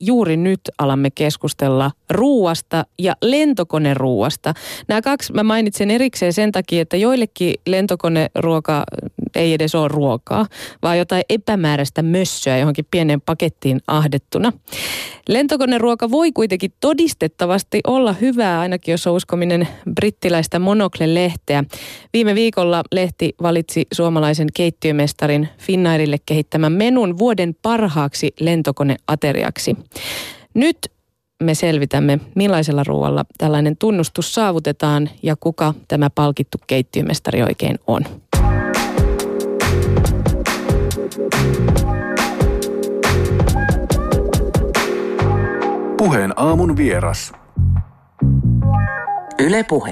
juuri nyt alamme keskustella ruuasta ja lentokoneruuasta. Nämä kaksi mä mainitsen erikseen sen takia, että joillekin lentokoneruoka ei edes ole ruokaa, vaan jotain epämääräistä mössöä johonkin pieneen pakettiin ahdettuna. Lentokoneruoka voi kuitenkin todistettavasti olla hyvää, ainakin jos on uskominen brittiläistä Monocle-lehteä. Viime viikolla lehti valitsi suomalaisen keittiömestarin Finnairille kehittämän menun vuoden parhaaksi lentokoneateriaksi. Nyt me selvitämme, millaisella ruoalla tällainen tunnustus saavutetaan ja kuka tämä palkittu keittiömestari oikein on. Puheen aamun vieras. Yle Puhe.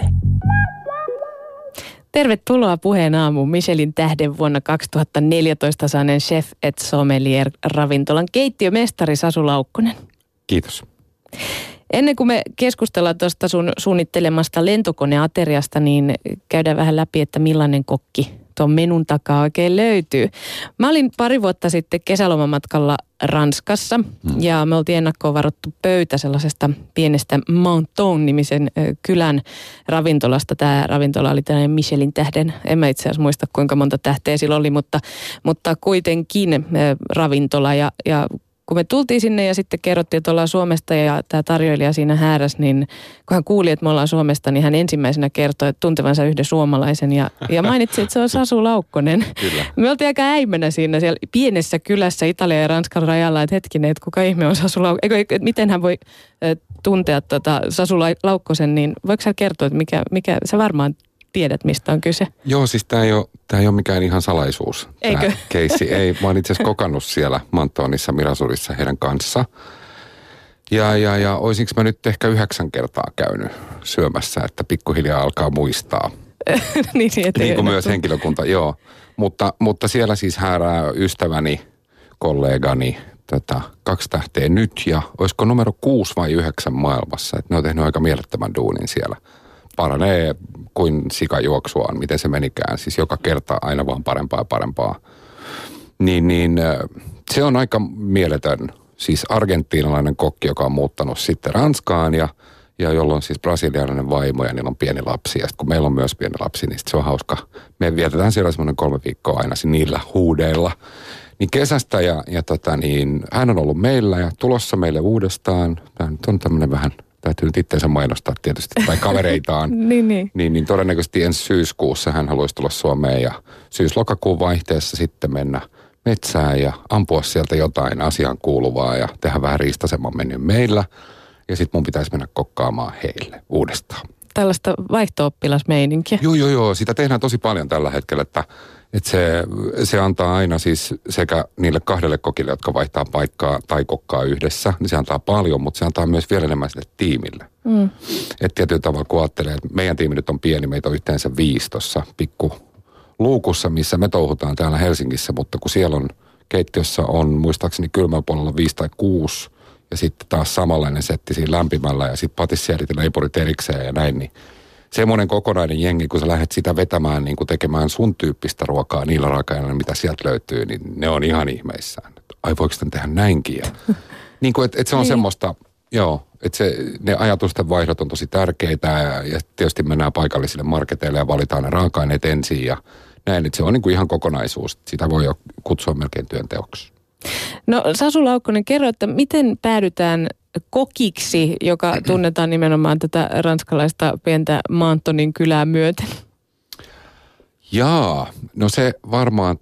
Tervetuloa Puheen aamuun Michelin tähden vuonna 2014 saaneen Chef et Sommelier ravintolan keittiömestari Sasu Laukkonen. Kiitos. Ennen kuin me keskustellaan tuosta sun suunnittelemasta lentokoneateriasta, niin käydään vähän läpi, että millainen kokki tuon menun takaa oikein löytyy. Mä olin pari vuotta sitten kesälomamatkalla Ranskassa ja me oltiin ennakkoon varattu pöytä sellaisesta pienestä Menton-nimisen kylän ravintolasta. Tämä ravintola oli tällainen Michelin tähden. En mä itse asiassa muista kuinka monta tähteä sillä oli, mutta kuitenkin ravintola ja kun me tultiin sinne ja sitten kerrottiin, että ollaan Suomesta ja tämä tarjoilija siinä hääräsi, niin kun hän kuuli, että me ollaan Suomesta, niin hän ensimmäisenä kertoi, että tuntevansa yhden suomalaisen ja mainitsi, että se on Sasu Laukkonen. Kyllä. Me oltiin aika äimänä siinä siellä pienessä kylässä Italian ja Ranskan rajalla, että hetkinen, että kuka ihme on Sasu Laukkonen. Miten hän voi tuntea Sasu Laukkosen, niin voiko sä kertoa, että mikä sä varmaan tiedät, mistä on kyse? Joo, siis tämä ei ole mikään ihan salaisuus. Eikö? Keissi. Ei, mä oon itse asiassa kokannut siellä Mentonissa, Mirasurissa heidän kanssa. Ja oisinko mä nyt ehkä 9 kertaa käynyt syömässä, että pikkuhiljaa alkaa muistaa. niin kuin myös henkilökunta, joo. Mutta siellä siis häärää ystäväni, kollegani, 2 tähteä nyt ja olisiko numero 6 vai 9 maailmassa. Että ne on tehnyt aika mielettömän duunin siellä. Paranee kuin sikajuoksuaan, miten se menikään. Siis joka kerta aina vaan parempaa ja parempaa. Niin se on aika mieletön. Siis argentiinalainen kokki, joka on muuttanut sitten Ranskaan ja jolla on siis brasilialainen vaimo ja niillä on pieni lapsi. Ja sitten kun meillä on myös pieni lapsi, niin se on hauska. Me vietetään siellä semmoinen 3 viikkoa aina niillä huudeilla. Niin kesästä ja hän on ollut meillä ja tulossa meille uudestaan. Tämä nyt on tämmöinen vähän... Täytyy nyt itseensä mainostaa tietysti, tai kavereitaan. niin todennäköisesti ensi syyskuussa hän haluaisi tulla Suomeen ja syys-lokakuun vaihteessa sitten mennä metsään ja ampua sieltä jotain asiaan kuuluvaa ja tehdä vähän riistasemman menyn meillä. Ja sitten mun pitäisi mennä kokkaamaan heille uudestaan. Tällaista vaihto-oppilasmeininkiä. Joo, sitä tehdään tosi paljon tällä hetkellä, että se antaa aina siis sekä niille 2 kokille, jotka vaihtaa paikkaa tai kokkaa yhdessä, niin se antaa paljon, mutta se antaa myös vielä enemmän sille tiimille. Että tietyllä tavalla kun ajattelee, että meidän tiimi nyt on pieni, meitä on yhteensä 5 tuossa pikku luukussa, missä me touhutaan täällä Helsingissä, mutta kun siellä on keittiössä on muistaakseni kylmällä puolella 5 tai 6 ja sitten taas samanlainen setti siinä lämpimällä ja sitten patissiarit ja leipurit erikseen ja näin, niin semmoinen kokonainen jengi, kun sä lähdet sitä vetämään, niin kuin tekemään sun tyyppistä ruokaa niillä raaka-aineilla, mitä sieltä löytyy, niin ne on ihan ihmeissään. Ai voiko sitä tehdä näinkin? Ja, niin kuin, että se on semmoista, joo, että ne ajatusten vaihdot on tosi tärkeitä ja tietysti mennään paikallisille marketeille ja valitaan ne raaka-aineet ensin ja näin, että se on niin kuin ihan kokonaisuus. Sitä voi jo kutsua melkein työnteoksi. No Sasu Laukkonen, kerro, että miten päädytään kokiksi, joka tunnetaan nimenomaan tätä ranskalaista pientä Mentonin kylää myöten? Jaa, no se varmaan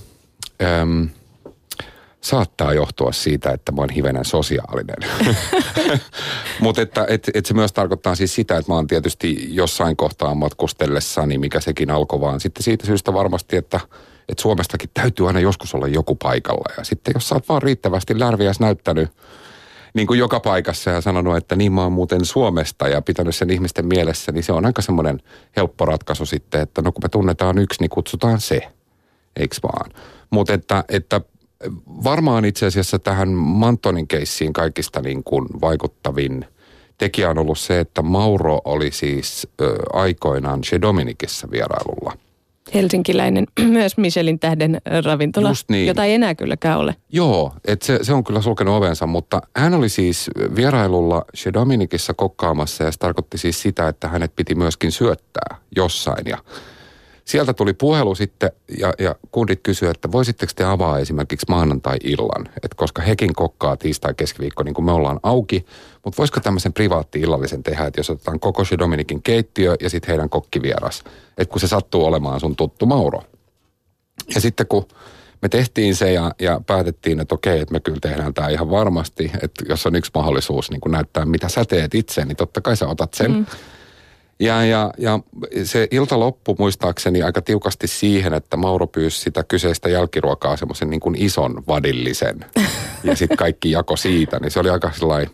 saattaa johtua siitä, että mä oon hivenen sosiaalinen. Mutta että se myös tarkoittaa siis sitä, että mä oon tietysti jossain kohtaa matkustellessani, mikä sekin alkoi vaan sitten siitä syystä varmasti, että Suomestakin täytyy aina joskus olla joku paikalla. Ja sitten jos sä oot vaan riittävästi lärviäs näyttänyt niin kuin joka paikassa ja sanonut, että niin mä oon muuten Suomesta ja pitänyt sen ihmisten mielessä, niin se on aika semmoinen helppo ratkaisu sitten, että no kun me tunnetaan yksi, niin kutsutaan se. Eiks vaan? Mutta että varmaan itse asiassa tähän Mentonin keissiin kaikista niin kuin vaikuttavin tekijä on ollut se, että Mauro oli siis aikoinaan Chez Dominicissa vierailulla. helsinkiläinen myös Michelin tähden ravintola, niin. jota ei enää kylläkään ole. Joo, että se on kyllä sulkenut ovensa, mutta hän oli siis vierailulla Chez Dominicissa kokkaamassa ja se tarkoitti siis sitä, että hänet piti myöskin syöttää jossain ja sieltä tuli puhelu sitten ja kundit kysyivät, että voisitteko te avaa esimerkiksi maanantai-illan, että koska hekin kokkaa tiistai-keskiviikko, niin kuin me ollaan auki, mutta voisiko tämmöisen privaatti-illallisen tehdä, että jos otetaan koko Chez Dominicin keittiö ja sitten heidän kokkivieras, että kun se sattuu olemaan sun tuttu Mauro. Ja sitten kun me tehtiin se ja päätettiin, että okei, että me kyllä tehdään tämä ihan varmasti, että jos on yksi mahdollisuus niin kun näyttää, mitä sä teet itse, niin totta kai sä otat sen. Ja se ilta loppui muistaakseni aika tiukasti siihen, että Mauro pyysi sitä kyseistä jälkiruokaa semmoisen niin kuin ison vadillisen. Ja sitten kaikki jako siitä, niin se oli aika sellainen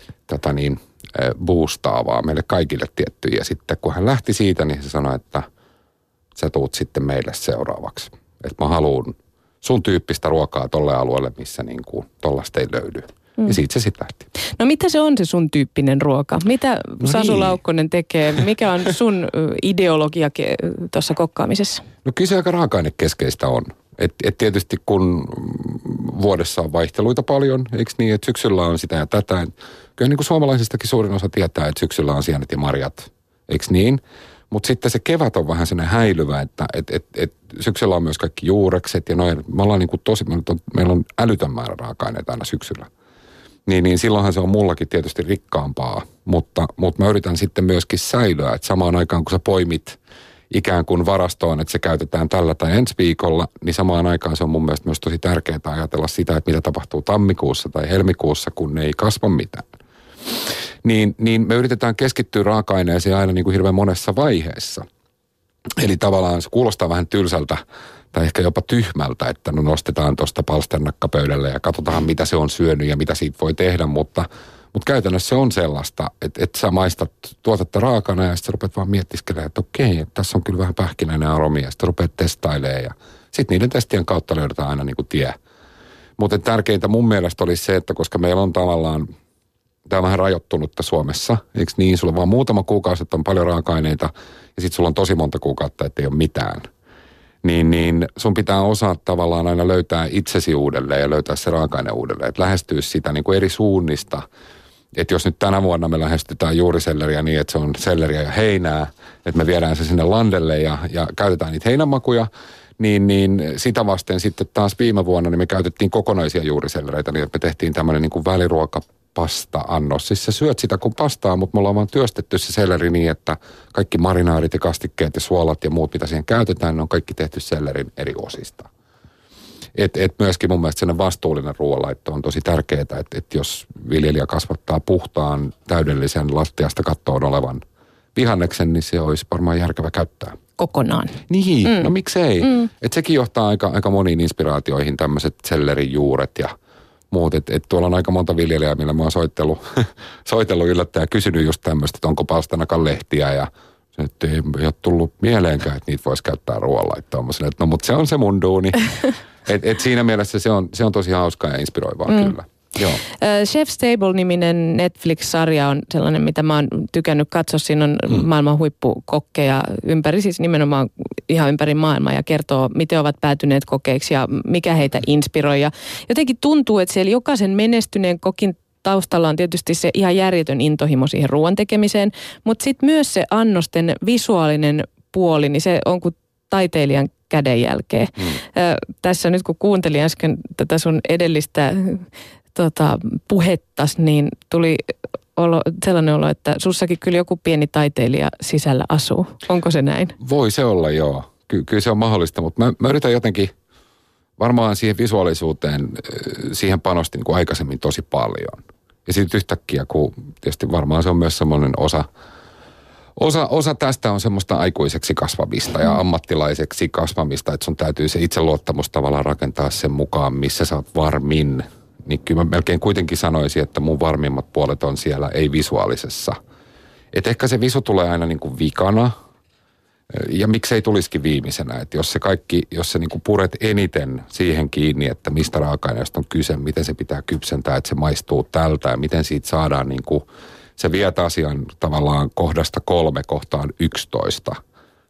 boostaavaa meille kaikille tietty. Ja sitten kun hän lähti siitä, niin se sanoi, että sä tuut sitten meille seuraavaksi. Että mä haluun sun tyyppistä ruokaa tolle alueelle, missä niin kuin tollaista ei löydy. Ja siitä se sitten lähti. No mitä se on se sun tyyppinen ruoka? Mitä Sasu Laukkonen tekee? Mikä on sun ideologia tuossa kokkaamisessa? No kyllä se aika raaka-ainekeskeistä on. Et tietysti kun vuodessa on vaihteluita paljon, eikö niin, että syksyllä on sitä ja tätä. Kyllä niin kuin suomalaisistakin suurin osa tietää, että syksyllä on sienet ja marjat, eikö niin? Mutta sitten se kevät on vähän sellainen häilyvä, että syksyllä on myös kaikki juurekset ja noin. Me ollaan niin kuin meillä on älytön määrä raaka-aineita aina syksyllä. Niin silloinhan se on mullakin tietysti rikkaampaa, mutta mä yritän sitten myöskin säilyä, että samaan aikaan kun sä poimit ikään kuin varastoon, että se käytetään tällä tai ensi viikolla, niin samaan aikaan se on mun mielestä myös tosi tärkeää ajatella sitä, että mitä tapahtuu tammikuussa tai helmikuussa, kun ne ei kasva mitään. Niin me yritetään keskittyä raaka-aineeseen aina niin kuin hirveän monessa vaiheessa. Eli tavallaan se kuulostaa vähän tylsältä tai ehkä jopa tyhmältä, että no nostetaan tuosta palsternakkapöydälle ja katsotaan mitä se on syönyt ja mitä siitä voi tehdä, mutta käytännössä se on sellaista, että sä maistat tuotetta raakana ja sitten rupeat vaan miettiskelemään, että okei, että tässä on kyllä vähän pähkinäinen aromia ja sitten rupeat testailemaan ja sitten niiden testien kautta löydetään aina niin kuin tie. Mutta tärkeintä mun mielestä olisi se, että koska meillä on tavallaan, tämä on vähän rajoittunutta Suomessa, eikö niin, sulla on vaan muutama kuukausi, että on paljon raaka-aineita ja sitten sulla on tosi monta kuukautta, että ei ole mitään. Niin sun pitää osaa tavallaan aina löytää itsesi uudelleen ja löytää se raaka-aine uudelleen. Että lähestyä sitä niin kuin eri suunnista. Että jos nyt tänä vuonna me lähestytään juuriselleriä niin, että se on selleriä ja heinää, että me viedään se sinne landelle ja käytetään niitä heinämakuja, niin sitä vasten sitten taas viime vuonna niin me käytettiin kokonaisia juurisellereitä, niin että me tehtiin tämmöinen niin kuin väliruokapasta-annos. Siis sä syöt sitä kuin pastaa, mutta me ollaan vaan työstetty se selleri niin, että kaikki marinaarit ja kastikkeet ja suolat ja muut, mitä siihen käytetään, ne on kaikki tehty sellerin eri osista. Et myöskin mun mielestä sellainen vastuullinen ruoanlaitto on tosi tärkeää, että jos viljelijä kasvattaa puhtaan, täydellisen lattiasta kattoon olevan vihanneksen, niin se olisi varmaan järkevä käyttää. Kokonaan. Niin, no miksei. Että sekin johtaa aika moniin inspiraatioihin tämmöiset sellerin juuret ja muut. Että tuolla on aika monta viljelijää, millä mä oon soitellut yllättäen ja kysynyt just tämmöistä, että onko palstanakan lehtiä ja se nyt ei ole tullut mieleenkään, että niitä voisi käyttää ruoanlaittoon. No mutta se on se mun duuni. Et siinä mielessä se on tosi hauskaa ja inspiroivaa kyllä. Joo. Chef's Table-niminen Netflix-sarja on sellainen, mitä mä oon tykännyt katsoa. Siinä on maailman huippukokkeja siis nimenomaan ihan ympäri maailmaa ja kertoo, miten ovat päätyneet kokeiksi ja mikä heitä inspiroi. Ja jotenkin tuntuu, että siellä jokaisen menestyneen kokin taustalla on tietysti se ihan järjetön intohimo siihen ruoan tekemiseen, mutta sitten myös se annosten visuaalinen puoli, niin se on kuin taiteilijan kädenjälkeä. Tässä nyt kun kuuntelin äsken tätä sun edellistä puhettas, niin tuli sellainen olo, että sussakin kyllä joku pieni taiteilija sisällä asuu. Onko se näin? Voi se olla, joo. Kyllä se on mahdollista, mutta mä yritän jotenkin varmaan siihen visuaalisuuteen, siihen panostin niin aikaisemmin tosi paljon. Ja sitten yhtäkkiä, kun tietysti varmaan se on myös semmoinen osa tästä on semmoista aikuiseksi kasvamista ja ammattilaiseksi kasvamista, että sun täytyy se itseluottamus tavallaan rakentaa sen mukaan, missä sä oot varmin. Niin kyllä mä melkein kuitenkin sanoisin, että mun varmimmat puolet on siellä ei-visuaalisessa. Että ehkä se visu tulee aina niin kuin vikana ja miksei tulisikin viimeisenä. Että jos se niin kuin puret eniten siihen kiinni, että mistä raaka-aineesta on kyse, miten se pitää kypsentää, että se maistuu tältä ja miten siitä saadaan niin kuin se viet asian tavallaan kohdasta 3 kohtaan 11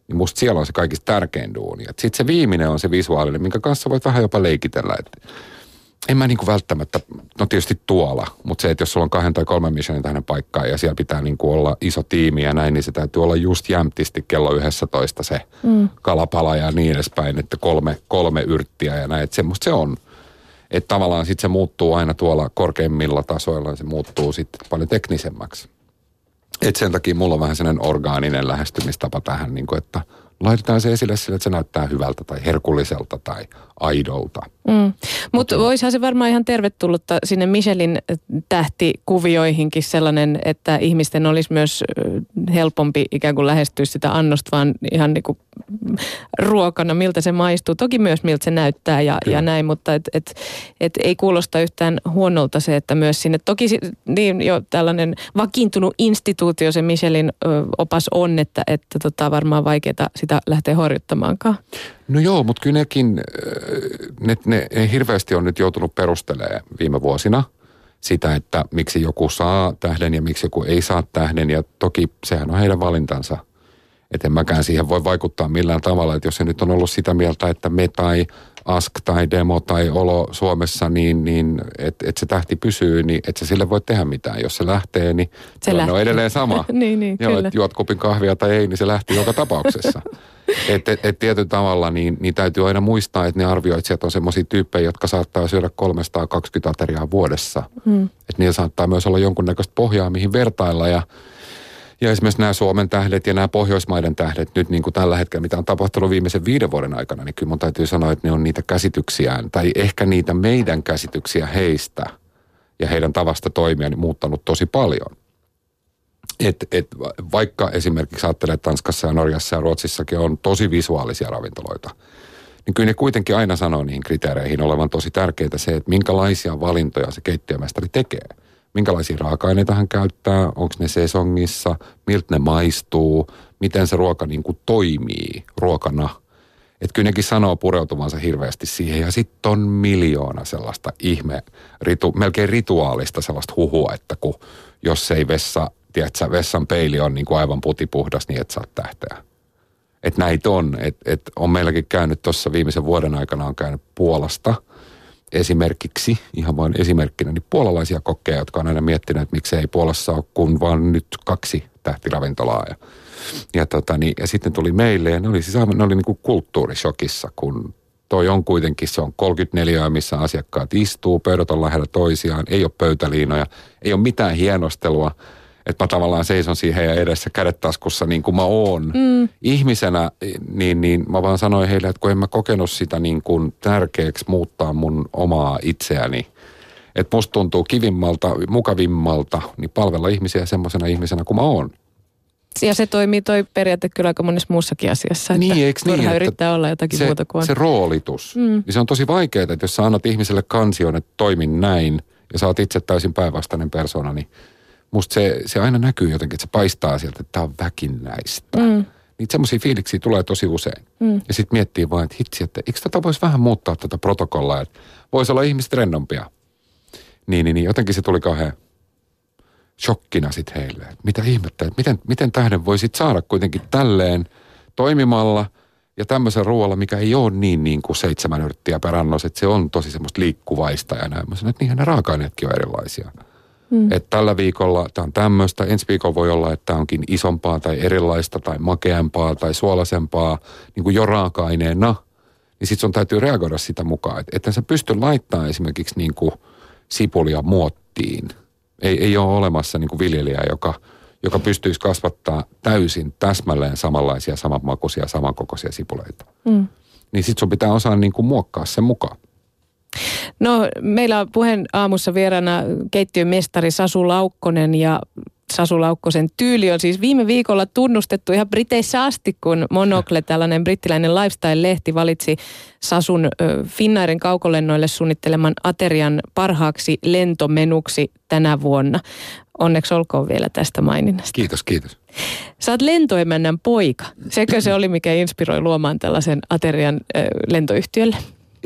niin musta siellä on se kaikista tärkein duuni. Sitten se viimeinen on se visuaalinen, minkä kanssa voit vähän jopa leikitellä. En mä niinku välttämättä, no tietysti tuolla, mutta se, että jos sulla on 2 tai 3 Michelin tähden paikkaa ja siellä pitää niinku olla iso tiimi ja näin, niin se täytyy olla just jämptisti kello 11 se kalapala ja niin edespäin, että kolme yrttiä ja näin, että semmoista se on. Että tavallaan sitten se muuttuu aina tuolla korkeimmilla tasoilla ja se muuttuu sitten paljon teknisemmäksi. Että sen takia mulla on vähän sellainen orgaaninen lähestymistapa tähän, niin kuin, että laitetaan se esille sille, että se näyttää hyvältä tai herkulliselta tai aidolta. Mutta voisihan se varmaan ihan tervetullutta sinne Michelin tähtikuvioihinkin sellainen, että ihmisten olisi myös helpompi ikään kuin lähestyä sitä annosta vaan ihan niin kuin ruokana, miltä se maistuu. Toki myös miltä se näyttää ja näin, mutta et ei kuulosta yhtään huonolta se, että myös sinne. Toki niin jo tällainen vakiintunut instituutio se Michelin opas on, että varmaan vaikeaa sitä lähteä horjuttamaankaan. No joo, mutta kyllä nekin, ne hirveästi on nyt joutunut perustelemaan viime vuosina sitä, että miksi joku saa tähden ja miksi joku ei saa tähden. Ja toki sehän on heidän valintansa. Että en mäkään siihen voi vaikuttaa millään tavalla, että jos se nyt on ollut sitä mieltä, että me tai Ask tai Demo tai Olo Suomessa, niin että se tähti pysyy, niin et sä sille voi tehdä mitään. Jos se lähtee, niin se on edelleen sama. niin, joo, että juot kupin kahvia tai ei, niin se lähti joka tapauksessa. Et tietyllä tavalla niin täytyy aina muistaa, että ne arvioitsijat on semmoisia tyyppejä, jotka saattaa syödä 320 ateriaa vuodessa. Että niillä saattaa myös olla jonkunnäköistä pohjaa, mihin vertailla ja esimerkiksi nämä Suomen tähdet ja nämä Pohjoismaiden tähdet nyt niin kuin tällä hetkellä, mitä on tapahtunut viimeisen 5 vuoden aikana, niin kyllä mun täytyy sanoa, että ne on niitä käsityksiään tai ehkä niitä meidän käsityksiä heistä ja heidän tavasta toimia niin muuttanut tosi paljon. Vaikka esimerkiksi ajattelee, että Tanskassa ja Norjassa ja Ruotsissakin on tosi visuaalisia ravintoloita, niin kyllä ne kuitenkin aina sanoo niihin kriteereihin olevan tosi tärkeää se, että minkälaisia valintoja se keittiömestari tekee. Minkälaisia raaka-aineita hän käyttää, onko ne sesongissa, miltä ne maistuu, miten se ruoka niin kuin toimii ruokana. Että kyllä nekin sanoo pureutuvansa hirveästi siihen. Ja sitten on miljoona sellaista melkein rituaalista sellaista huhua, että jos ei vessan peili on niin kuin aivan putipuhdas, niin et saa tähteä. Että näitä on. Että on meilläkin käynyt tuossa viimeisen vuoden aikana on käynyt Puolasta esimerkiksi, ihan vain esimerkkinä, niin puolalaisia kokkeja, jotka on aina miettinyt, että miksei Puolassa ole kuin vaan nyt 2 tähtiravintolaa. Ja sitten tuli meille ja ne oli niin kuin kulttuurishokissa, kun toi on kuitenkin, se on 34, missä asiakkaat istuu, pöydät on lähellä toisiaan, ei ole pöytäliinoja, ei ole mitään hienostelua, että mä tavallaan seison siihen heidän edessä kädet taskussa niin kuin mä oon. Ihmisenä, niin mä vaan sanoin heille, että kun en mä kokenut sitä niin kuin tärkeäksi muuttaa mun omaa itseäni, että musta tuntuu mukavimmalta, niin palvella ihmisiä semmoisena ihmisenä kuin mä oon. Ja se toimii toi periaate kyllä aika monessa muussakin asiassa, että niin, eikö niin, yrittää olla jotakin muuta kuin on. Se roolitus, niin se on tosi vaikeaa, että jos sä annat ihmiselle kansion, että toimin näin, ja sä oot itse täysin päinvastainen persona, niin musta se aina näkyy jotenkin, että se paistaa sieltä, että tää on väkinäistä. Niitä semmoisia fiiliksiä tulee tosi usein. Ja sitten miettii vaan, että hitsi, että eikö tätä voisi vähän muuttaa tätä protokollaa, että voisi olla ihmiset rennompia. Niin jotenkin se tuli kauhean shokkina sitten heille. Että mitä ihmettä, että miten tähden voisit saada kuitenkin tälleen toimimalla ja tämmöisen ruoalla, mikä ei ole niin kuin 7 yrttiä per annos, että se on tosi semmoista liikkuvaista ja näin. Mä sanon, että niinhän ne raaka-aineetkin on erilaisia. Että tällä viikolla tämä on tämmöistä, ensi viikolla voi olla, että tämä onkin isompaa tai erilaista tai makeampaa tai suolaisempaa niin kuin jo raaka-aineena. Niin sitten sun täytyy reagoida sitä mukaan. Että sä pysty laittamaan esimerkiksi niin kuin sipulia muottiin. Ei ole olemassa niin kuin viljelijää, joka pystyisi kasvattaa täysin täsmälleen samanlaisia, samanmakuisia, samankokoisia sipuleita. Niin sitten sun pitää osaa niin kuin muokkaa sen mukaan. No, meillä on puheen aamussa vieraana keittiön mestari Sasu Laukkonen ja Sasu Laukkosen tyyli on siis viime viikolla tunnustettu ihan Briteissä asti, kun Monocle, tällainen brittiläinen lifestyle-lehti, valitsi Sasun Finnairin kaukolennoille suunnitteleman aterian parhaaksi lentomenuksi tänä vuonna. Onneksi olkoon vielä tästä maininnasta. Kiitos. Sä oot lentoemännän poika. Sekö se oli, mikä inspiroi luomaan tällaisen aterian lentoyhtiölle?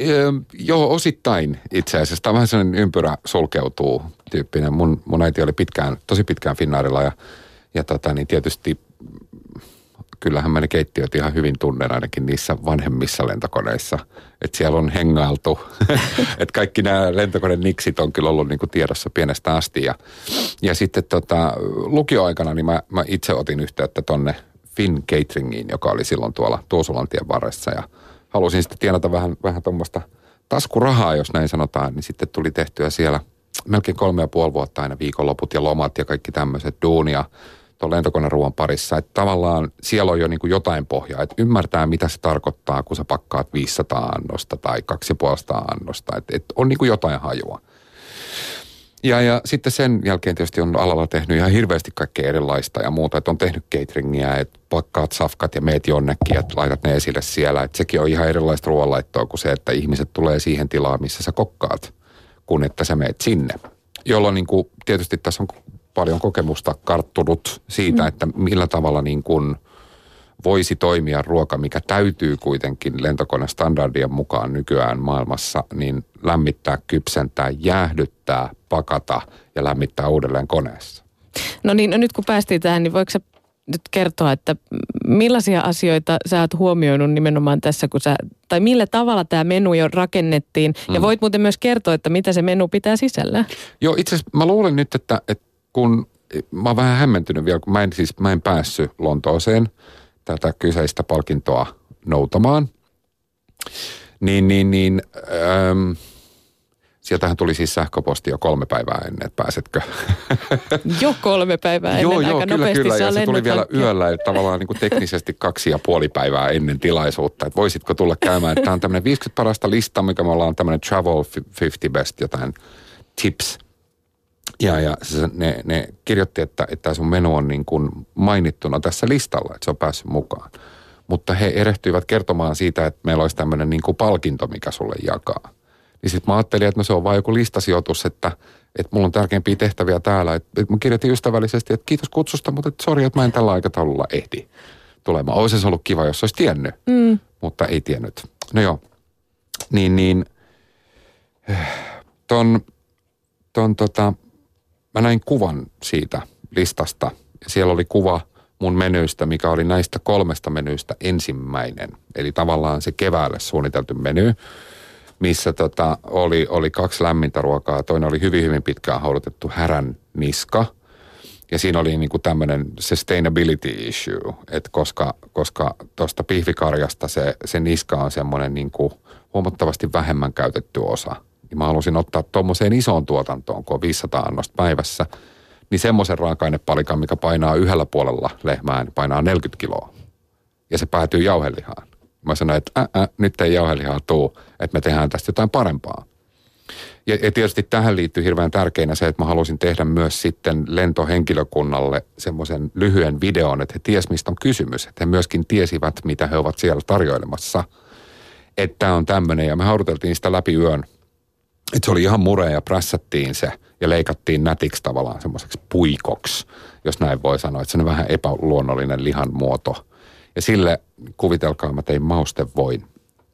Joo, osittain itse asiassa. Tämä on vähän sellainen ympyrä sulkeutuu tyyppinen. Mun äiti oli tosi pitkään Finnairilla ja niin tietysti kyllähän mä ne keittiöt ihan hyvin tunnen ainakin niissä vanhemmissa lentokoneissa. Että siellä on hengailtu. Että kaikki nämä lentokoneniksit on kyllä ollut niin kuin tiedossa pienestä asti. Ja sitten lukioaikana niin mä itse otin yhteyttä tonne Finn Cateringiin, joka oli silloin tuolla Tuusulantien varressa. Ja halusin sitten tienata vähän tuommoista taskurahaa, jos näin sanotaan. Niin sitten tuli tehtyä siellä melkein 3,5 vuotta aina viikonloput ja lomat ja kaikki tämmöiset duunia tuon lentokoneruuan parissa. Että tavallaan siellä on jo niin kuin jotain pohjaa, että ymmärtää mitä se tarkoittaa, kun sä pakkaat 500 annosta tai 250 annosta. Että on niin kuin jotain hajua. Ja sitten sen jälkeen tietysti on alalla tehnyt ihan hirveästi kaikkea erilaista ja muuta. Että on tehnyt cateringia, että pakkaat safkat ja meet jonnekin ja laitat ne esille siellä. Että sekin on ihan erilaista ruoanlaittoa kuin se, että ihmiset tulee siihen tilaan, missä sä kokkaat, kun että sä meet sinne. Jolloin niin kuin, tietysti tässä on paljon kokemusta karttunut siitä, että millä tavalla niin kuin voisi toimia ruoka, mikä täytyy kuitenkin lentokonestandardien mukaan nykyään maailmassa, niin lämmittää, kypsentää, jäähdyttää, pakata ja lämmittää uudelleen koneessa. No niin, no nyt kun päästiin tähän, niin voiko sä nyt kertoa, että millaisia asioita sä oot huomioinut nimenomaan tässä, tai millä tavalla tämä menu jo rakennettiin, ja voit muuten myös kertoa, että mitä se menu pitää sisällä. Joo, itse asiassa mä luulen nyt, että kun mä oon vähän hämmentynyt vielä, kun mä en päässyt Lontooseen tätä kyseistä palkintoa noutamaan, sieltähän tuli siis sähköposti jo 3 päivää ennen, että pääsetkö. Jo 3 päivää ennen, aika nopeasti kyllä. Ja se tuli vielä hankkia. yöllä, että tavallaan niin kuin teknisesti 2,5 päivää ennen tilaisuutta, että voisitko tulla käymään. Tämä on tämmöinen 50 parasta lista, mikä me ollaan tämmöinen Travel 50 Best, jotain tips. Ja ne kirjoitti, että sun menu on niin kuin mainittuna tässä listalla, että se on päässyt mukaan. Mutta he erehtyivät kertomaan siitä, että meillä olisi tämmöinen niin kuin palkinto, mikä sulle jakaa. Niin sitten mä ajattelin, että no se on vaan joku listasijoitus, että mulla on tärkeimpiä tehtäviä täällä. Että mä kirjoitin ystävällisesti, että kiitos kutsusta, mutta sori, että mä en tällä aikataululla ehdi tulemaan. Olisi se ollut kiva, jos olisi tiennyt, mutta ei tiennyt. No joo, mä näin kuvan siitä listasta. Siellä oli kuva mun menystä, mikä oli näistä 3 menystä ensimmäinen. Eli tavallaan se keväälle suunniteltu meny, missä oli 2 lämmintä ruokaa. Toinen oli hyvin, hyvin pitkään haudutettu härän niska. Ja siinä oli niinku tämmöinen sustainability issue, että koska tuosta pihvikarjasta se niska on semmoinen niinku huomattavasti vähemmän käytetty osa. Niin mä halusin ottaa tuommoiseen isoon tuotantoon, kun on 500 annosta päivässä, niin semmoisen raaka-ainepalikan, mikä painaa yhdellä puolella lehmään, painaa 40 kiloa. Ja se päätyy jauhelihaan. Mä sanoin, että nyt ei jauhelihaa tuu, että me tehdään tästä jotain parempaa. Ja tietysti tähän liittyy hirveän tärkeänä se, että mä halusin tehdä myös sitten lentohenkilökunnalle semmoisen lyhyen videon, että he tiesivät, mistä on kysymys. Että he myöskin tiesivät, mitä he ovat siellä tarjoilemassa. Että tämä on tämmöinen, ja me hauduteltiin sitä läpi yön. Että se oli ihan mure ja prässättiin se ja leikattiin nätiksi tavallaan semmoiseksi puikoksi, jos näin voi sanoa. Että se on vähän epäluonnollinen lihan muoto. Ja sille, kuvitelkaa, mä tein maustevoin.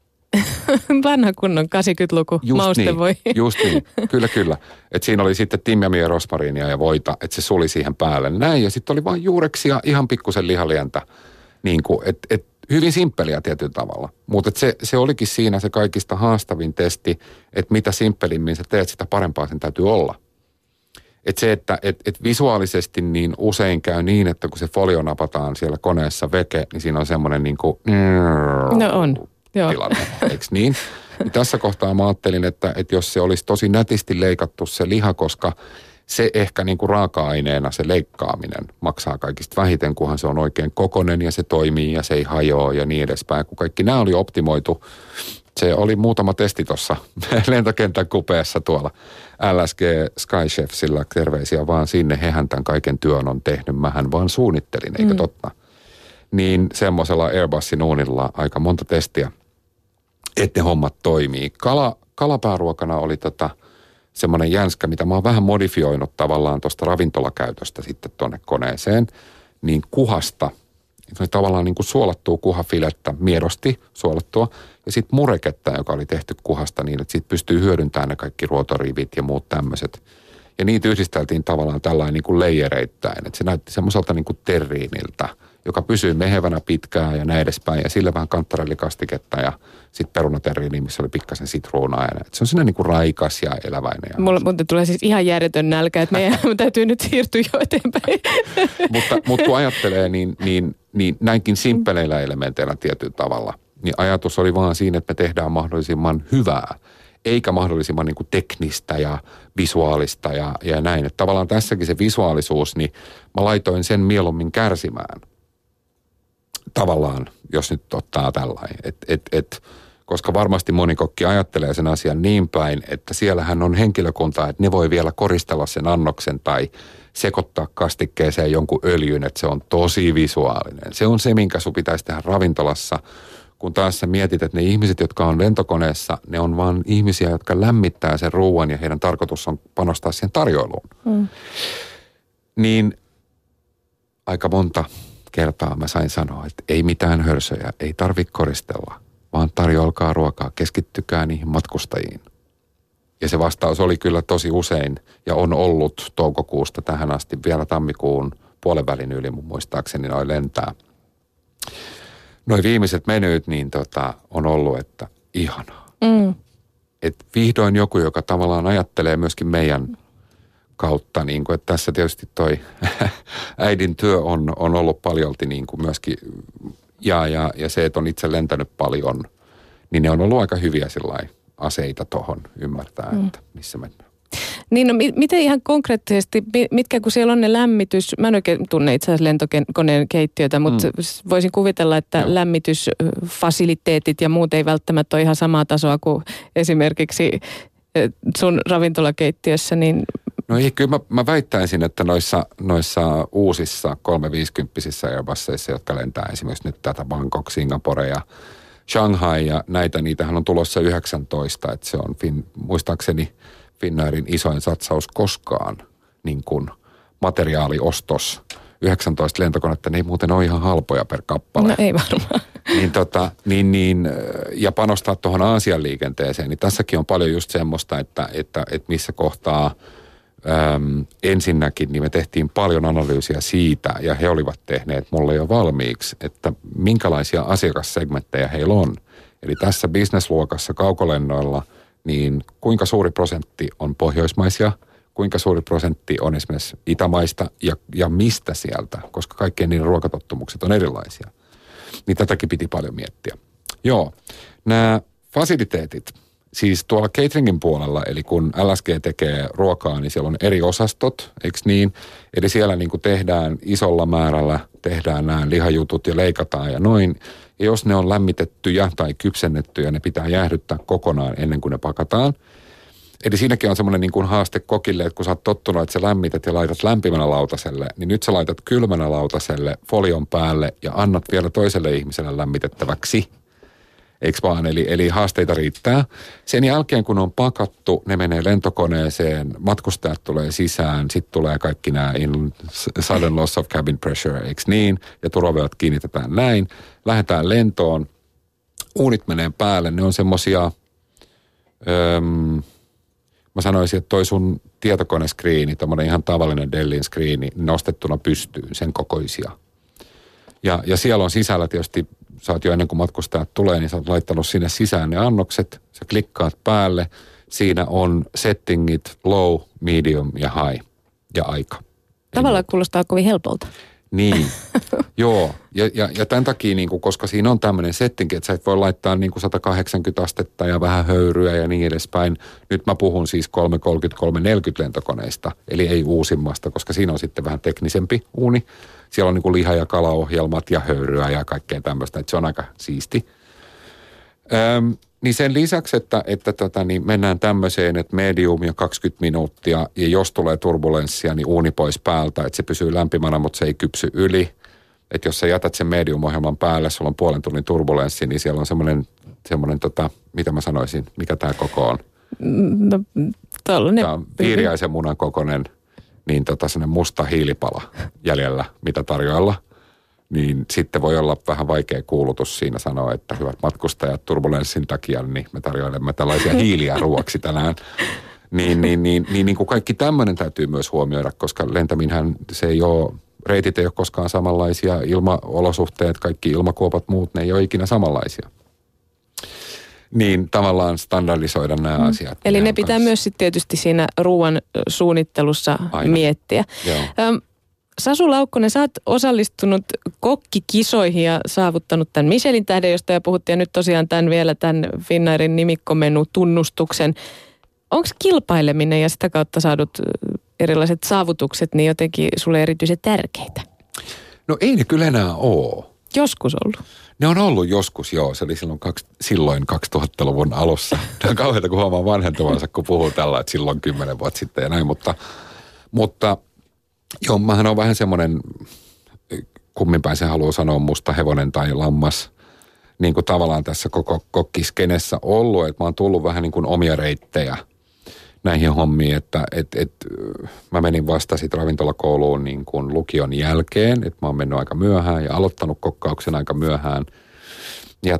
Vanha kunnon 80-luku maustevoi. Just niin, kyllä. Että siinä oli sitten timjamia, rosmariinia ja voita, että se suli siihen päälle näin. Ja sitten oli vain juureksia, ihan pikkusen lihalientä. Niin kuin, hyvin simppeliä tietyllä tavalla. Mutta se olikin siinä se kaikista haastavin testi, että mitä simppelimmin sä teet, sitä parempaa sen täytyy olla. Että se, että visuaalisesti niin usein käy niin, että kun se folio napataan siellä koneessa veke, niin siinä on semmoinen niin kuin no on, joo. Tilanne, eikö niin? Ja tässä kohtaa mä ajattelin, että jos se olisi tosi nätisti leikattu se liha, koska se ehkä niin kuin raaka-aineena se leikkaaminen maksaa kaikista vähiten, kunhan se on oikein kokonen ja se toimii ja se ei hajoa ja niin edespäin. Kun kaikki nämä oli optimoitu, se oli muutama testi tuossa lentokentän kupeessa tuolla LSG Skychefsillä, terveisiä vaan sinne. Hehän tämän kaiken työn on tehnyt, mähän vaan suunnittelin, eikö totta? Niin semmoisella Airbusin uunilla aika monta testiä, että ne hommat toimii. Kalapääruokana oli semmoinen jänskä, mitä mä oon vähän modifioinut tavallaan tuosta ravintolakäytöstä sitten tuonne koneeseen, niin kuhasta. Se oli tavallaan niin kuin suolattua kuhafilettä, miedosti suolattua, ja sitten murekettä, joka oli tehty kuhasta niin, että siitä pystyy hyödyntämään ne kaikki ruotorivit ja muut tämmöiset. Ja niitä yhdisteltiin tavallaan tällainen niin kuin leijereittäin, että se näytti semmoiselta niin kuin terriiniltä. joka pysyy mehevänä pitkään ja näin edespäin. Ja sillä vähän kantarellikastiketta ja sitten perunaterriiniä, missä oli pikkasen sitruunaa. Ja se on sellainen niin kuin raikas ja eläväinen. Mulle tulee siis ihan järjetön nälkä, että meidän täytyy nyt siirtyä jo eteenpäin. Mutta kun ajattelee, niin näinkin simppeleillä elementeillä tietyllä tavalla, niin ajatus oli vaan siinä, että me tehdään mahdollisimman hyvää, eikä mahdollisimman niin kuin teknistä ja visuaalista ja näin. Että tavallaan tässäkin se visuaalisuus, niin mä laitoin sen mieluummin kärsimään. Tavallaan, jos nyt ottaa tällainen. Koska varmasti moni kokki ajattelee sen asian niin päin, että siellähän on henkilökunta, että ne voi vielä koristella sen annoksen tai sekoittaa kastikkeeseen jonkun öljyn, että se on tosi visuaalinen. Se on se, minkä sun pitäisi tehdä ravintolassa, kun taas sä mietit, että ne ihmiset, jotka on lentokoneessa, ne on vaan ihmisiä, jotka lämmittää sen ruuan ja heidän tarkoitus on panostaa siihen tarjoiluun. Niin aika monta kertaa mä sain sanoa, että ei mitään hörsöjä, ei tarvitse koristella, vaan tarjoilkaa ruokaa, keskittykää niihin matkustajiin. Ja se vastaus oli kyllä tosi usein ja on ollut toukokuusta tähän asti vielä tammikuun puolenvälin yli mun muistaakseni noi lentää. Noi viimeiset menyt niin on ollut, että ihanaa. Että vihdoin joku, joka tavallaan ajattelee myöskin meidän kautta, niin kuin, että tässä tietysti toi äidin työ on ollut paljolti niin kuin myöskin, ja se, että on itse lentänyt paljon, niin ne on ollut aika hyviä sillain aseita tohon ymmärtää, että missä mennään. Niin, no miten ihan konkreettisesti, mitkä kun siellä on ne lämmitys, mä en oikein tunne itse asiassa lentokoneen keittiötä, mutta voisin kuvitella, että lämmitysfasiliteetit ja muut ei välttämättä ole ihan samaa tasoa kuin esimerkiksi sun ravintolakeittiössä, niin... No ei, kyllä mä väittäisin, että noissa uusissa 350-sissä Airbusseissa, jotka lentää esimerkiksi nyt tätä Bangkok, Singapore ja Shanghai ja niitähän on tulossa 19, että se on muistaakseni Finnairin isoin satsaus koskaan, niin kuin materiaaliostos. 19 lentokonetta, ne ei muuten ole ihan halpoja per kappale. No ei varmaan. Ja panostaa tuohon Aasian liikenteeseen, niin tässäkin on paljon just semmoista, että missä kohtaa ensinnäkin niin me tehtiin paljon analyysiä siitä, ja he olivat tehneet mulle jo valmiiksi, että minkälaisia asiakassegmenttejä heillä on. Eli tässä businessluokassa kaukolennoilla, niin kuinka suuri prosentti on pohjoismaisia, kuinka suuri prosentti on esimerkiksi itämaista ja mistä sieltä, koska kaikkien niiden ruokatottumukset on erilaisia. Niin tätäkin piti paljon miettiä. Joo, nämä fasiliteetit, siis tuolla cateringin puolella, eli kun LSG tekee ruokaa, niin siellä on eri osastot, eikö niin? Eli siellä niin kuin tehdään isolla määrällä, tehdään nämä lihajutut ja leikataan ja noin. Ja jos ne on lämmitettyjä tai kypsennettyjä, ne pitää jäähdyttää kokonaan ennen kuin ne pakataan. Eli siinäkin on semmoinen niin kuin haaste kokille, että kun sä oot tottunut, että sä lämmität ja laitat lämpimänä lautaselle, niin nyt sä laitat kylmänä lautaselle folion päälle ja annat vielä toiselle ihmiselle lämmitettäväksi. Eikö vaan? Eli haasteita riittää. Sen jälkeen, kun on pakattu, ne menee lentokoneeseen, matkustajat tulee sisään, sitten tulee kaikki nämä sudden loss of cabin pressure, eikö niin? Ja turvavyöt kiinnitetään näin. Lähdetään lentoon, uunit menee päälle, ne on semmosia, mä sanoisin, että toi sun tietokoneskriini, tommoinen ihan tavallinen Dellin skriini, nostettuna pystyyn, sen kokoisia. Ja siellä on sisällä tietysti, sä oot jo ennen kuin matkustajat tulee, niin sä oot laittanut sinne sisään ne annokset, sä klikkaat päälle, siinä on settingit low, medium ja high ja aika. Tavallaan kuulostaa kovin helpolta. Niin, joo. Ja tämän takia, niin kuin, koska siinä on tämmöinen setting, että sä et voi laittaa niin kuin 180 astetta ja vähän höyryä ja niin edespäin. Nyt mä puhun siis 330-340 lentokoneista, eli ei uusimmasta, koska siinä on sitten vähän teknisempi uuni. Siellä on niin kuin liha- ja kalaohjelmat ja höyryä ja kaikkea tämmöistä, että se on aika siisti. Niin sen lisäksi, että niin mennään tämmöiseen, että medium ja 20 minuuttia, ja jos tulee turbulenssia, niin uuni pois päältä, että se pysyy lämpimänä, mutta se ei kypsy yli. Että jos sä jätät sen medium-ohjelman päälle, sulla on puolen tunnin turbulenssi, niin siellä on semmoinen mitä mä sanoisin, mikä tämä koko on? No, tollainen. Tämä on viiriäisen munan kokoinen, niin semmoinen musta hiilipala jäljellä, mitä tarjoilla. Niin sitten voi olla vähän vaikea kuulutus siinä sanoa, että hyvät matkustajat turbulenssin takia, niin me tarjoilemme tällaisia hiiliä ruoaksi tänään. Niin kuin kaikki tämmöinen täytyy myös huomioida, koska lentäminhän se ei ole reitit ei ole koskaan samanlaisia, ilmaolosuhteet, kaikki ilmakuopat, muut, ne ei ole ikinä samanlaisia. Niin tavallaan standardisoida nämä asiat. Eli ne pitää myös sitten tietysti siinä ruoan suunnittelussa miettiä. Sasu Laukkonen, sä oot osallistunut kokkikisoihin ja saavuttanut tämän Michelin tähden, josta jo puhuttiin, ja nyt tosiaan tämän Finnairin nimikkomenu-tunnustuksen. Onko kilpaileminen ja sitä kautta saadut erilaiset saavutukset niin jotenkin sulle erityisen tärkeitä? No ei ne kyllä enää ole. Joskus ollut? Ne on ollut joskus, joo. Se oli silloin 2000-luvun alussa. Tämä on kauheata, kun huomaa vanhentuvansa, kun puhuu tällä, että silloin 10 vuotta sitten ja näin. Mutta joo, mähän on vähän semmoinen, kumminpäin se haluaa sanoa, musta hevonen tai lammas, niin kuin tavallaan tässä koko kokkiskenessä ollut, että mä oon tullut vähän niin kuin omia reittejä näihin hommiin, että mä menin vasta sit ravintolakouluun niin kuin lukion jälkeen, että mä oon mennyt aika myöhään ja aloittanut kokkauksen aika myöhään. Ja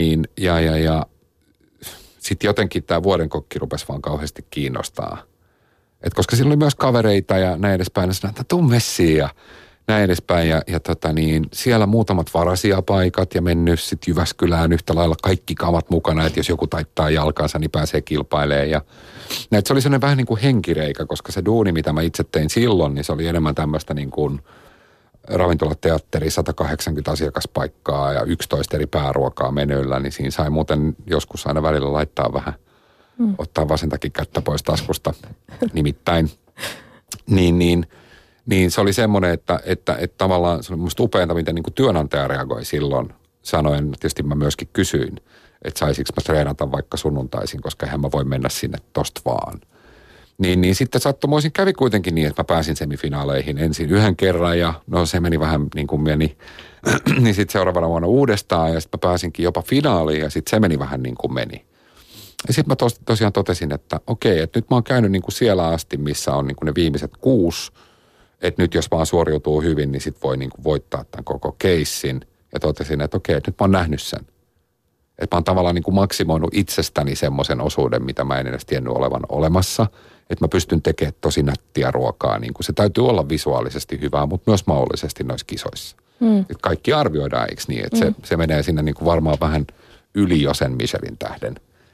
sitten jotenkin tämä vuoden kokki rupesi vaan kauheasti kiinnostaa. Et koska siinä oli myös kavereita ja näin edespäin, ja sanoin, että tuu messiin ja näin edespäin. Ja siellä muutamat varasijapaikat ja mennyt sitten Jyväskylään yhtä lailla kaikki kamat mukana, että jos joku taittaa jalkansa, niin pääsee kilpailemaan. Ja se oli sellainen vähän niin kuin henkireikä, koska se duuni, mitä mä itse tein silloin, niin se oli enemmän tämmöistä niin kuin ravintolateatteri, 180 asiakaspaikkaa ja 11 eri pääruokaa menyllä, niin siinä sai muuten joskus aina välillä laittaa vähän, ottaa vasentakin kättä pois taskusta nimittäin. Niin se oli semmoinen, että tavallaan se oli musta upeata, miten niin kuin työnantaja reagoi silloin. Sanoen, tietysti mä myöskin kysyin, että saisinko mä treenata vaikka sunnuntaisin, koska eihän mä voi mennä sinne tosta vaan. Niin sitten sattumoisin kävi kuitenkin niin, että mä pääsin semifinaaleihin ensin yhden kerran ja no se meni vähän niin kuin meni. Niin sitten seuraavana vuonna uudestaan ja sitten mä pääsinkin jopa finaaliin ja sitten se meni vähän niin kuin meni. Ja sitten mä tosiaan totesin, että okei, että nyt mä oon käynyt niin kuin siellä asti, missä on niin kuin ne viimeiset 6. Että nyt jos vaan suoriutuu hyvin, niin sit voi niin kuin voittaa tämän koko keissin. Ja totesin, että okei, että nyt mä oon nähnyt sen. Että mä oon tavallaan niin kuin maksimoinut itsestäni semmoisen osuuden, mitä mä en edes tiennyt olevan olemassa. Että mä pystyn tekemään tosi nättiä ruokaa. Niin kuin se täytyy olla visuaalisesti hyvää, mutta myös maullisesti noissa kisoissa. Että kaikki arvioidaan, eikö niin? Että se menee sinne niin kuin varmaan vähän yli jo sen Michelin tähden.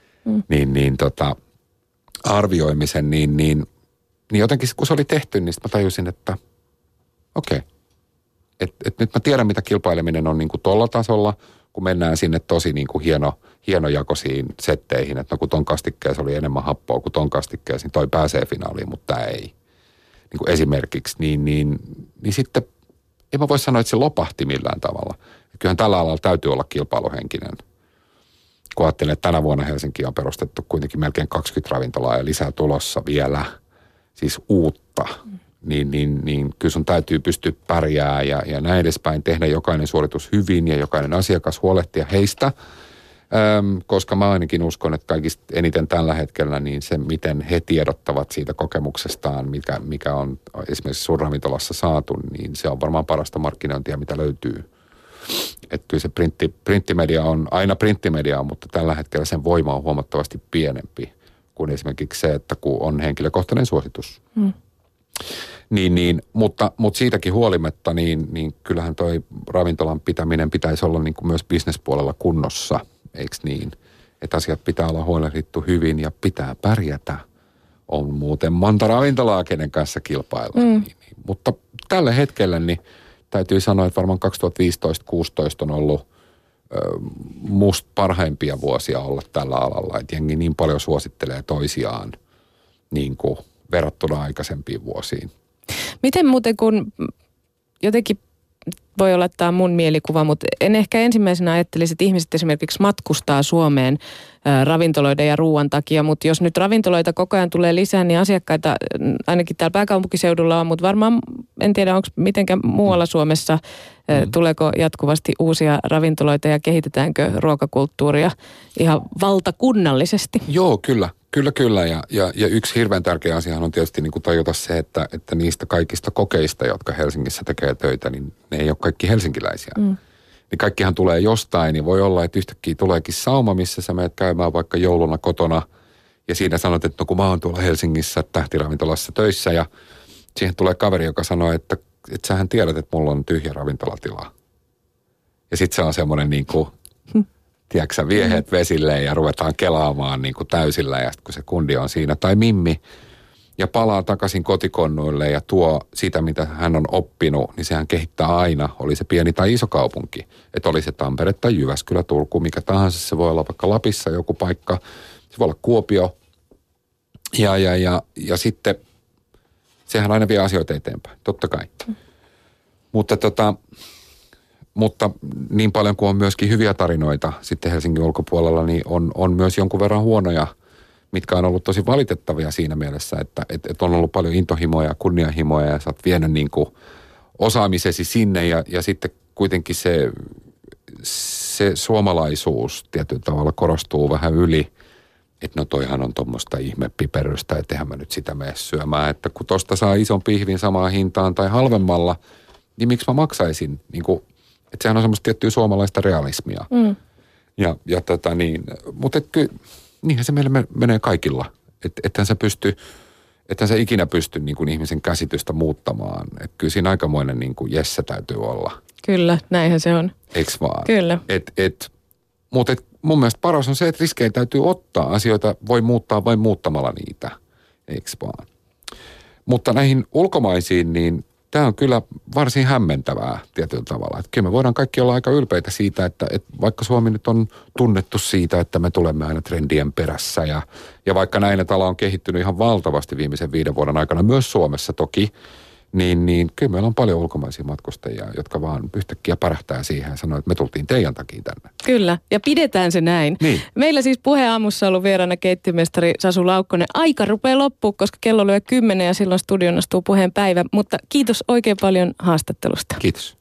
Arvioimisen, niin jotenkin kun se oli tehty, niin mä tajusin, että okei. Että nyt mä tiedän, mitä kilpaileminen on niin kuin tolla tasolla, kun mennään sinne tosi niin kuin hienojakoisiin setteihin, että no kun ton kastikkeessa oli enemmän happoa kuin ton kastikkeessa, niin toi pääsee finaaliin, mutta tämä ei. Niin kuin esimerkiksi, niin sitten en mä voi sanoa, että se lopahti millään tavalla. Ja kyllähän tällä alalla täytyy olla kilpailuhenkinen. Kun ajattelen, että tänä vuonna Helsinki on perustettu kuitenkin melkein 20 ravintolaa ja lisää tulossa vielä, siis uutta, niin kyllä sun täytyy pystyä pärjäämään ja näin edespäin, tehdä jokainen suoritus hyvin ja jokainen asiakas huolehtia heistä, koska mä ainakin uskon, että kaikista eniten tällä hetkellä niin se, miten he tiedottavat siitä kokemuksestaan, mikä on esimerkiksi sun ravintolassa saatu, niin se on varmaan parasta markkinointia, mitä löytyy. Että kyllä se printtimedia on aina printtimedia, mutta tällä hetkellä sen voima on huomattavasti pienempi kuin esimerkiksi se, että kun on henkilökohtainen suositus. Mutta siitäkin huolimatta, niin kyllähän toi ravintolan pitäminen pitäisi olla niin kuin myös bisnespuolella kunnossa, eikö niin? Että asiat pitää olla huolehdittu hyvin ja pitää pärjätä. On muuten monta ravintolaa, kenen kanssa kilpaillaan. Mutta tällä hetkellä niin täytyy sanoa, että varmaan 2015-2016 on ollut musta parhaimpia vuosia olla tällä alalla. Että jengi niin paljon suosittelee toisiaan niin kuin verrattuna aikaisempiin vuosiin. Miten muuten, kun jotenkin voi olla, että tämä on mun mielikuva, mutta en ehkä ensimmäisenä ajattelisi, että ihmiset esimerkiksi matkustaa Suomeen ravintoloiden ja ruoan takia, mutta jos nyt ravintoloita koko ajan tulee lisää, niin asiakkaita ainakin täällä pääkaupunkiseudulla on, mutta varmaan en tiedä, onko mitenkään muualla Suomessa, tuleeko jatkuvasti uusia ravintoloita ja kehitetäänkö ruokakulttuuria ihan valtakunnallisesti? Joo, kyllä. Ja yksi hirveän tärkeä asia on tietysti niin kuin tajuta se, että niistä kaikista kokeista, jotka Helsingissä tekee töitä, niin ne ei ole kaikki helsinkiläisiä. Niin kaikkihan tulee jostain, niin voi olla, että yhtäkkiä tuleekin sauma, missä sä menet käymään vaikka jouluna kotona. Ja siinä sanot, että no kun mä oon tuolla Helsingissä tähtiravintolassa töissä ja siihen tulee kaveri, joka sanoo, että sähän tiedät, että mulla on tyhjä ravintolatila. Ja sit se on semmoinen niinku, tiedätkö sä, vieheet vesille ja ruvetaan kelaamaan niinku täysillä ja sit kun se kundi on siinä. Tai Mimmi ja palaa takaisin kotikonnuille ja tuo sitä, mitä hän on oppinut, niin sehän kehittää aina, oli se pieni tai iso kaupunki. Että oli se Tampere tai Jyväskylä, Turku, mikä tahansa, se voi olla vaikka Lapissa joku paikka, se voi olla Kuopio. Ja sitten sehän aina vie asioita eteenpäin, totta kai. Mutta niin paljon kuin on myöskin hyviä tarinoita sitten Helsingin ulkopuolella, niin on myös jonkun verran huonoja, mitkä on ollut tosi valitettavia siinä mielessä, että on ollut paljon intohimoja ja kunnianhimoja ja sä oot vienyt niin kuin osaamisesi sinne ja sitten kuitenkin se suomalaisuus tietyllä tavalla korostuu vähän yli, että no toihan on tuommoista ihmepiperrystä, että eihän mä nyt sitä mene syömään, että kun tosta saa ison pihvin samaan hintaan tai halvemmalla, niin miksi mä maksaisin? Niin kuin, että sehän on semmoista tiettyä suomalaista realismia. Mutta niinhän se meille menee kaikilla. Ethän sä ikinä pysty niin kuin ihmisen käsitystä muuttamaan. Että kyllä siinä aikamoinen niin kuin Jesse täytyy olla. Kyllä, näinhän se on. Eiks vaan? Kyllä. Mutta mun mielestä paras on se, että riskejä täytyy ottaa. Asioita voi muuttaa vain muuttamalla niitä. Eiks vaan? Mutta näihin ulkomaisiin, niin tämä on kyllä varsin hämmentävää tietyllä tavalla. Että kyllä me voidaan kaikki olla aika ylpeitä siitä, että vaikka Suomi nyt on tunnettu siitä, että me tulemme aina trendien perässä. Ja vaikka näin ala on kehittynyt ihan valtavasti viimeisen 5 vuoden aikana, myös Suomessa toki, niin kyllä meillä on paljon ulkomaisia matkustajia, jotka vaan yhtäkkiä pärähtää siihen ja sanoo, että me tultiin teidän takia tänne. Kyllä, ja pidetään se näin. Niin. Meillä siis Puheen aamussa ollut vieraana keittiömestari Sasu Laukkonen. Aika rupeaa loppuun, koska kello lyö 10 ja silloin studion astuu Puheen päivä. Mutta kiitos oikein paljon haastattelusta. Kiitos.